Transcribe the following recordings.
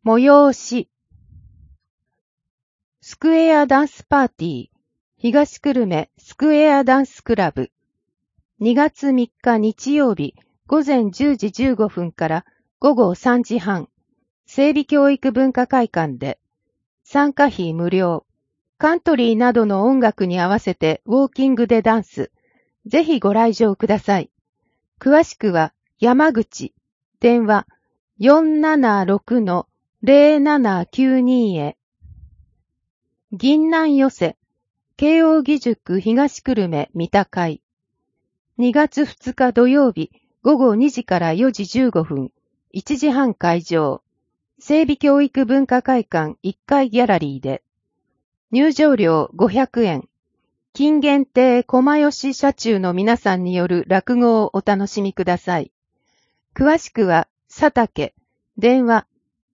催し。スクエアダンスパーティー、東久留米スクエアダンスクラブ。2月3日日曜日、午前10時15分から午後3時半、整備教育文化会館で、参加費無料、カントリーなどの音楽に合わせてウォーキングでダンス、ぜひご来場ください。詳しくは山口、電話 476-0792 へ。銀南寄せ、慶応義塾東久留米三田会。2月2日土曜日、午後2時から4時15分、1時半会場。整備教育文化会館1階ギャラリーで。入場料500円。近限定駒吉社中の皆さんによる落語をお楽しみください。詳しくは、佐竹、電話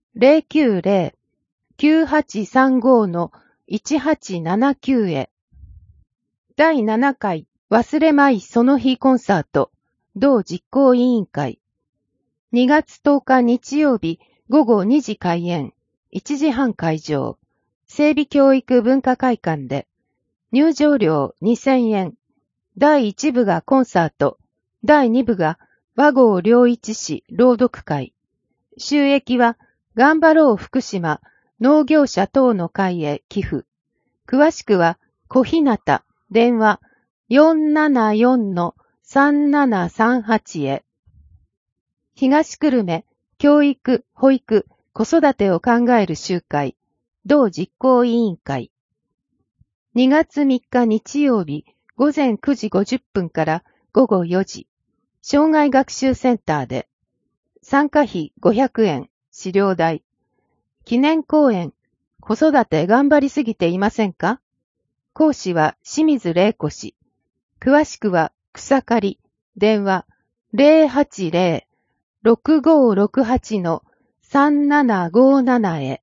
090-9835-1879 へ。第7回忘れまいその日コンサート、同実行委員会。2月10日日曜日午後2時開演、1時半会場。整備教育文化会館で。入場料2000円。第1部がコンサート。第2部が和合良一氏朗読会。収益は頑張ろう福島農業者等の会へ寄付。詳しくは小日向電話 474-3738 へ。東久留米教育、保育、子育てを考える集会。同実行委員会。2月3日日曜日午前9時50分から午後4時。障害学習センターで。参加費500円、資料代。記念講演、子育て頑張りすぎていませんか？講師は清水玲子氏。詳しくは草刈、電話 080-6568-3757 へ。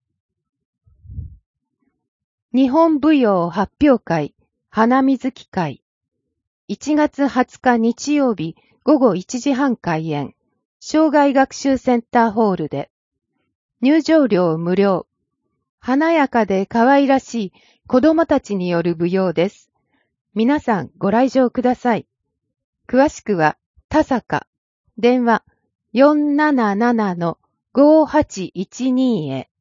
日本舞踊発表会、花水木会。1月20日日曜日午後1時半開演、障害学習センターホールで。入場料無料。華やかで可愛らしい子供たちによる舞踊です。皆さんご来場ください。詳しくは田坂、電話 477-5812 へ。